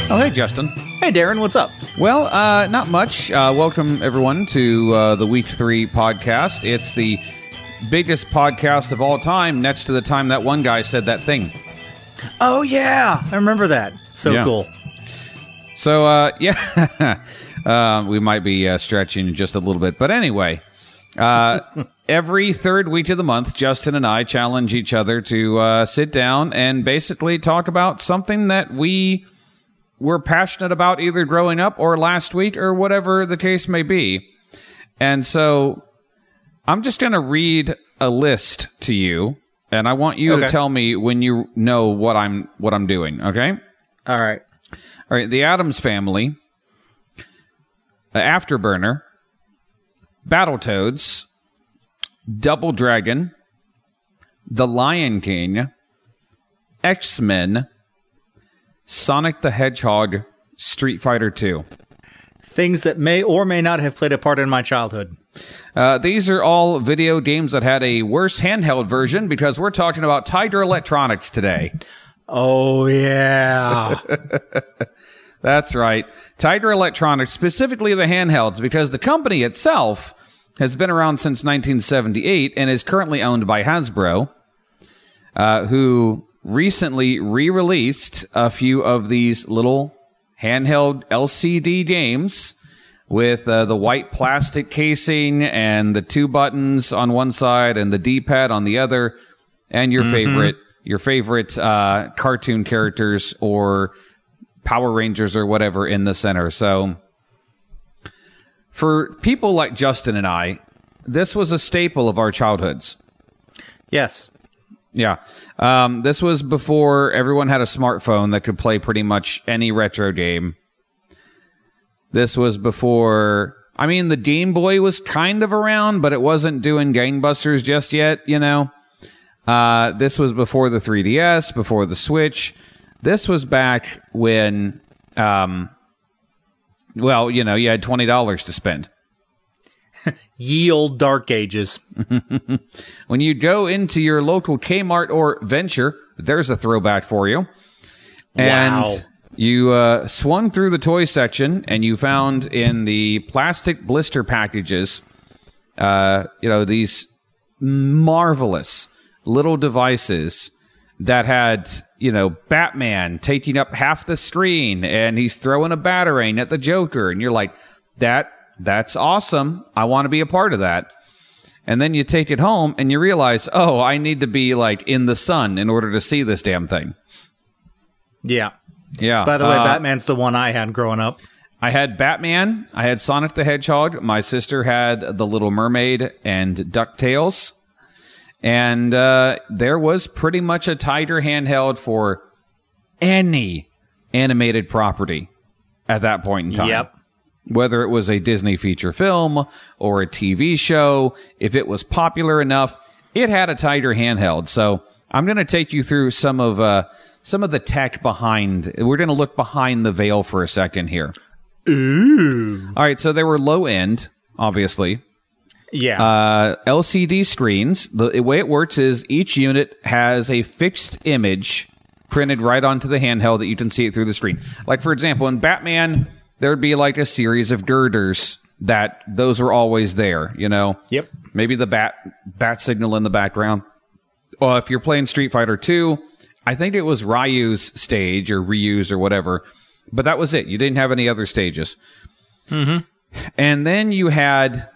Oh, hey, Justin. Hey, Darren, what's up? Well, not much. Welcome, everyone, to the Week 3 podcast. It's the biggest podcast of all time, next to the time that one guy said that thing. Oh, yeah. I remember that. So cool. So, we might be stretching just a little bit. But anyway, every third week of the month, Justin and I challenge each other to sit down and basically talk about something that we were passionate about either growing up or last week or whatever the case may be. And so I'm just going to read a list to you, and I want you to tell me when you know what I'm doing, okay? All right. All right, The Addams Family, Afterburner, Battletoads, Double Dragon, The Lion King, X-Men, Sonic the Hedgehog, Street Fighter 2. Things that may or may not have played a part in my childhood. These are all video games that had a worse handheld version because we're talking about Tiger Electronics today. Oh, yeah. That's right. Tiger Electronics, specifically the handhelds, because the company itself has been around since 1978 and is currently owned by Hasbro, who recently re-released a few of these little handheld LCD games with the white plastic casing and the two buttons on one side and the D-pad on the other, and your favorite cartoon characters or Power Rangers or whatever in the center. So for people like Justin and I, this was a staple of our childhoods. Yes. Yeah. This was before everyone had a smartphone that could play pretty much any retro game. This was before, I mean, the Game Boy was kind of around, but it wasn't doing gangbusters just yet, you know. This was before the 3DS, before the Switch. This was back when, you had $20 to spend. Ye old dark ages. When you go into your local Kmart or Venture, there's a throwback for you. And wow. You swung through the toy section and you found in the plastic blister packages, these marvelous little devices that had, Batman taking up half the screen and he's throwing a Batarang at the Joker. And you're like, that's awesome. I want to be a part of that. And then you take it home and you realize, oh, I need to be like in the sun in order to see this damn thing. Yeah. Yeah. By the way, Batman's the one I had growing up. I had Batman. I had Sonic the Hedgehog. My sister had The Little Mermaid and DuckTales. And there was pretty much a tighter handheld for any animated property at that point in time. Yep. Whether it was a Disney feature film or a TV show, if it was popular enough, it had a tighter handheld. So I'm going to take you through some of the tech behind. We're going to look behind the veil for a second here. Ooh. All right, so they were low end, obviously. Yeah. LCD screens. The way it works is each unit has a fixed image printed right onto the handheld that you can see it through the screen. Like, for example, in Batman, there'd be like a series of girders that those are always there, Yep. Maybe the bat signal in the background. If you're playing Street Fighter 2, I think it was Ryu's stage or Ryu's or whatever, but that was it. You didn't have any other stages. Mm-hmm. And then you had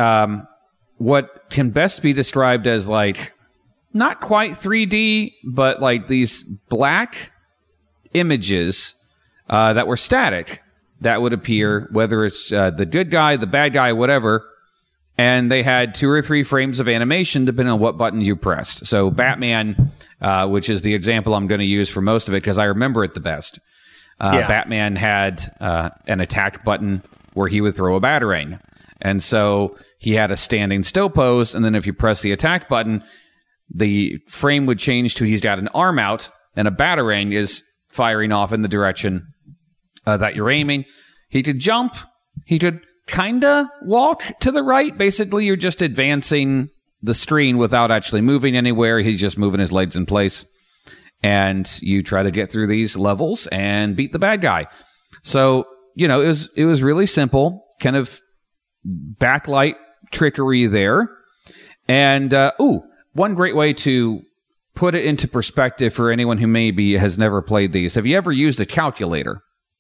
what can best be described as like not quite 3D, but like these black images that were static that would appear, whether it's the good guy, the bad guy, whatever. And they had 2 or 3 frames of animation depending on what button you pressed. So Batman, which is the example I'm going to use for most of it because I remember it the best. Batman had an attack button where he would throw a Batarang. And so he had a standing still pose, and then if you press the attack button, the frame would change to he's got an arm out, and a Batarang is firing off in the direction that you're aiming. He could jump. He could kind of walk to the right. Basically, you're just advancing the screen without actually moving anywhere. He's just moving his legs in place. and you try to get through these levels and beat the bad guy. So, it was really simple, kind of backlight trickery there. And, one great way to put it into perspective for anyone who maybe has never played these. Have you ever used a calculator?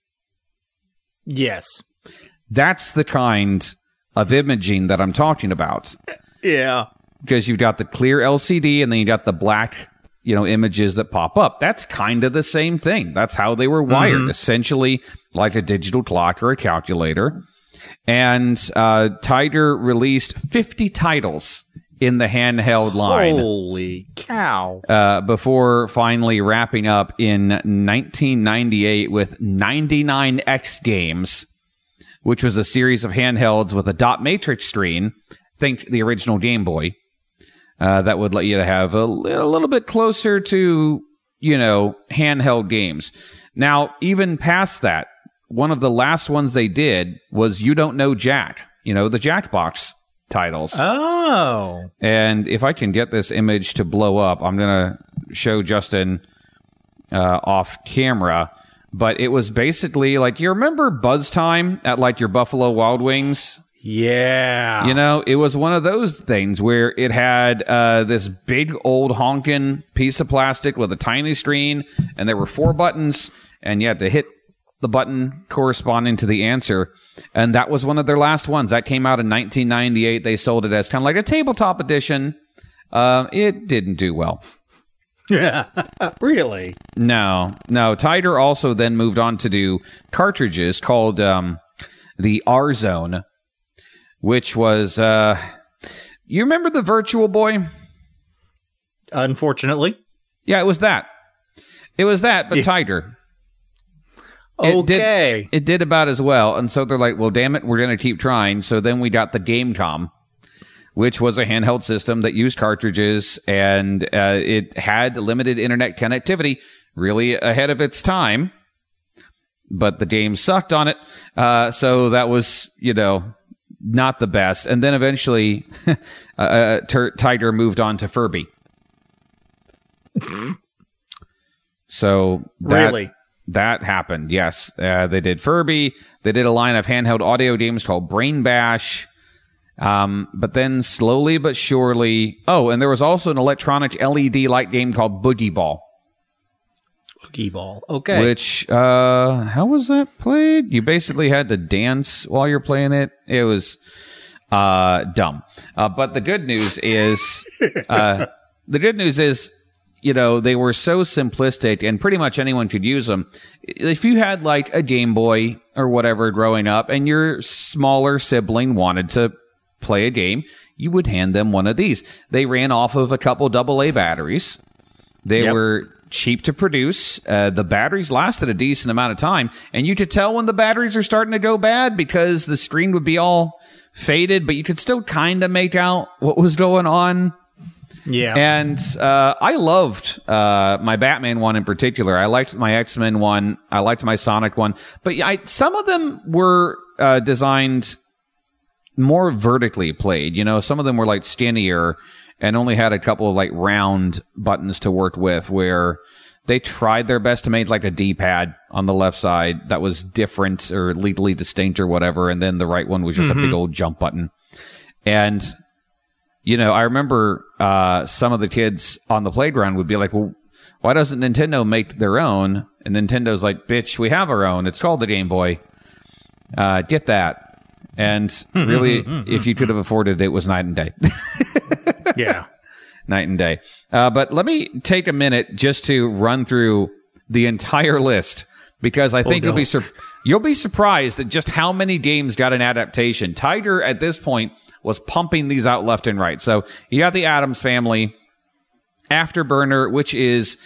Yes. That's the kind of imaging that I'm talking about. Yeah. Because you've got the clear LCD and then you got the black, images that pop up. That's kind of the same thing. That's how they were wired, essentially like a digital clock or a calculator. And Tiger released 50 titles in the handheld line. Holy cow. Before finally wrapping up in 1998 with 99 X Games, which was a series of handhelds with a dot matrix screen. Think the original Game Boy. That would let you have a little bit closer to, handheld games. Now, even past that, one of the last ones they did was You Don't Know Jack, the Jackbox titles. Oh. And if I can get this image to blow up, I'm going to show Justin off camera. But it was basically like, you remember Buzz Time at like your Buffalo Wild Wings? Yeah. It was one of those things where it had this big old honking piece of plastic with a tiny screen, and there were 4 buttons, and you had to hit the button corresponding to the answer. And that was one of their last ones. That came out in 1998. They sold it as kind of like a tabletop edition. It didn't do well. Yeah. Really? No. Tiger also then moved on to do cartridges called the R-Zone, which was, you remember the Virtual Boy? Unfortunately. Yeah, it was that. But Tiger. Okay. It did about as well. And so they're like, well, damn it, we're going to keep trying. So then we got the Gamecom, which was a handheld system that used cartridges, and it had limited internet connectivity, really ahead of its time. But the game sucked on it. So that was, not the best. And then eventually, Tiger moved on to Furby. So really? That happened, yes. They did Furby. They did a line of handheld audio games called Brain Bash. But then slowly but surely... Oh, and there was also an electronic LED light game called Boogie Ball. Boogie Ball, okay. Which, how was that played? You basically had to dance while you're playing it. It was dumb. But the good news is... they were so simplistic and pretty much anyone could use them. If you had like a Game Boy or whatever growing up and your smaller sibling wanted to play a game, you would hand them one of these. They ran off of a couple AA batteries. They were cheap to produce. The batteries lasted a decent amount of time, and you could tell when the batteries are starting to go bad because the screen would be all faded, but you could still kind of make out what was going on. Yeah. And I loved my Batman one in particular. I liked my X-Men one. I liked my Sonic one. But some of them were designed more vertically played. Some of them were like skinnier and only had a couple of like round buttons to work with, where they tried their best to make like a D-pad on the left side that was different or legally distinct or whatever. And then the right one was just a big old jump button. And... I remember some of the kids on the playground would be like, well, why doesn't Nintendo make their own? And Nintendo's like, bitch, we have our own. It's called the Game Boy. Get that. And really, if you could have afforded it, it was night and day. Yeah. Night and day. But let me take a minute just to run through the entire list, because I think you'll be surprised at just how many games got an adaptation. Tiger, at this point, was pumping these out left and right. So you got the Addams Family, Afterburner, which is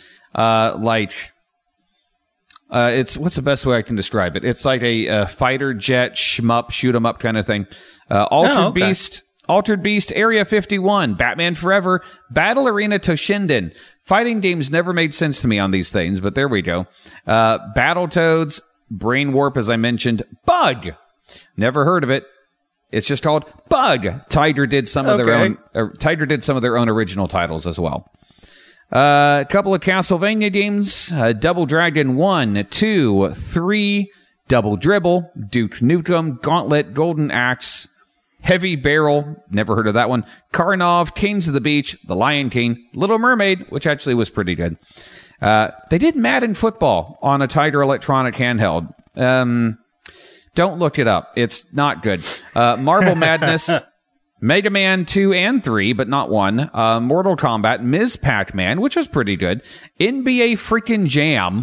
it's what's the best way I can describe it? It's like a fighter jet shmup, shoot 'em up kind of thing. Altered Beast, Area 51, Batman Forever, Battle Arena Toshinden. Fighting games never made sense to me on these things, but there we go. Battletoads, Brain Warp, as I mentioned, Bug. Never heard of it. It's just called Bug. Tiger did some of their own. Tiger did some of their own original titles as well. A couple of Castlevania games. Double Dragon 1, 2, 3, Double Dribble, Duke Nukem, Gauntlet, Golden Axe, Heavy Barrel, never heard of that one, Karnov, Kings of the Beach, The Lion King, Little Mermaid, which actually was pretty good. They did Madden Football on a Tiger Electronic handheld. Don't look it up. It's not good. Marble Madness, Mega Man 2 and 3, but not 1. Mortal Kombat, Ms. Pac-Man, which was pretty good. NBA freaking Jam.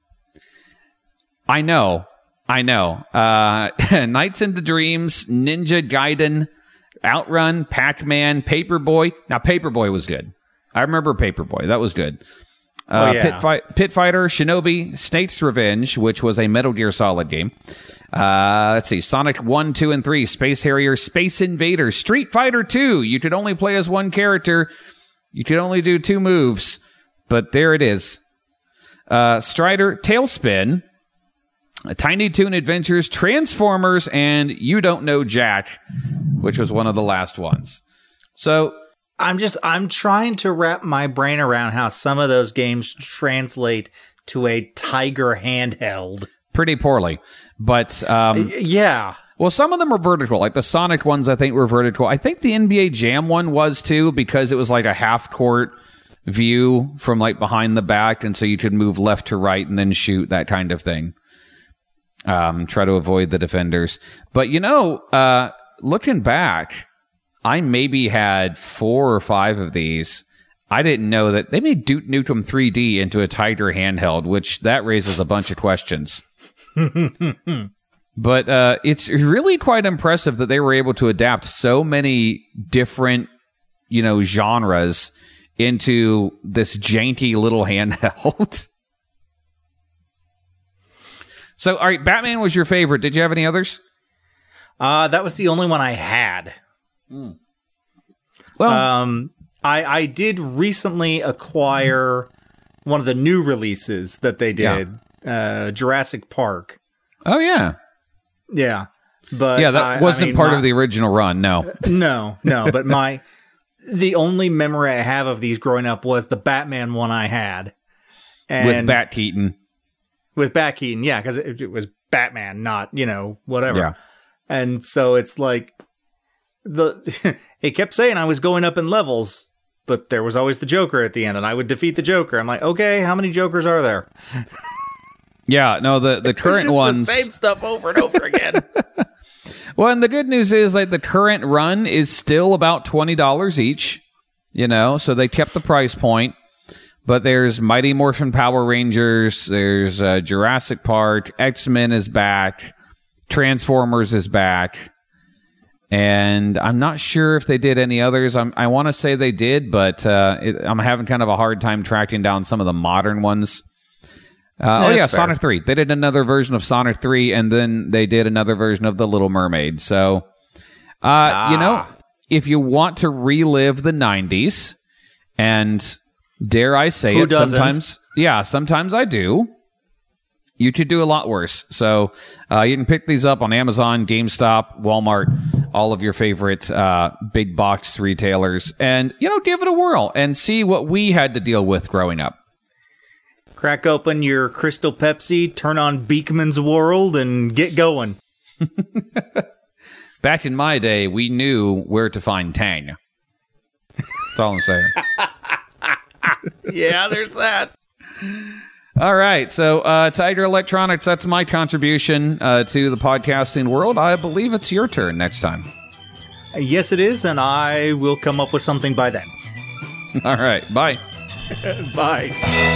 I know. Nights into Dreams, Ninja Gaiden, Outrun, Pac-Man, Paperboy. Now, Paperboy was good. I remember Paperboy. That was good. Pit Fighter, Shinobi, Snake's Revenge, which was a Metal Gear Solid game. Let's see. Sonic 1, 2, and 3, Space Harrier, Space Invader, Street Fighter 2. You could only play as one character. You could only do 2 moves. But there it is. Strider, Tailspin, Tiny Toon Adventures, Transformers, and You Don't Know Jack, which was one of the last ones. So I'm trying to wrap my brain around how some of those games translate to a Tiger handheld. Pretty poorly. But yeah. Well, some of them were vertical. Like the Sonic ones, I think, were vertical. I think the NBA Jam one was too, because it was like a half-court view from like behind the back, and so you could move left to right and then shoot, that kind of thing. Try to avoid the defenders. But, looking back, I maybe had 4 or 5 of these. I didn't know that they made Duke Nukem 3D into a Tiger handheld, which that raises a bunch of questions. But it's really quite impressive that they were able to adapt so many different, genres into this janky little handheld. So, all right, Batman was your favorite. Did you have any others? That was the only one I had. Well, I did recently acquire one of the new releases that they did, Jurassic Park. Oh, yeah. Yeah. But yeah, that wasn't part of the original run, no. No, but the only memory I have of these growing up was the Batman one I had. And with Bat Keaton. With Bat Keaton, yeah, because it was Batman, not, whatever. Yeah. And so it's like, it kept saying I was going up in levels, but there was always the Joker at the end, and I would defeat the Joker. I'm like, okay, how many Jokers are there? Yeah, no, the current ones, the same stuff over and over again. Well, and the good news is, like, the current run is still about $20 each, so they kept the price point. But there's Mighty Morphin Power Rangers, there's Jurassic Park, X-Men is back, Transformers is back, and I'm not sure if they did any others. I want to say they did, but I'm having kind of a hard time tracking down some of the modern ones. Fair. Sonic 3. They did another version of Sonic 3, and then they did another version of The Little Mermaid. So, if you want to relive the 90s, and dare I say Who it, doesn't? sometimes I do, you could do a lot worse. So, you can pick these up on Amazon, GameStop, Walmart, all of your favorite big box retailers, and, give it a whirl and see what we had to deal with growing up. Crack open your Crystal Pepsi, turn on Beekman's World, and get going. Back in my day, we knew where to find Tang. That's all I'm saying. Yeah, there's that. All right, so Tiger Electronics, that's my contribution to the podcasting world. I believe it's your turn next time. Yes, it is, and I will come up with something by then. All right, bye. Bye.